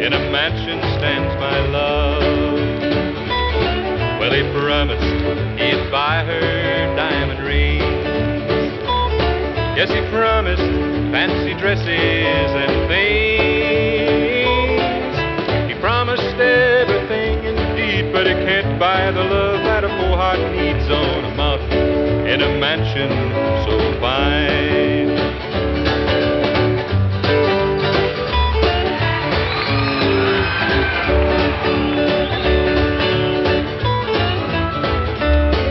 in a mansion stands my love. Well, he promised he'd buy her diamond rings. Yes, he promised fancy dresses and things. He promised everything indeed, but he can't buy the love that a poor heart needs on a mountain in a mansion so fine.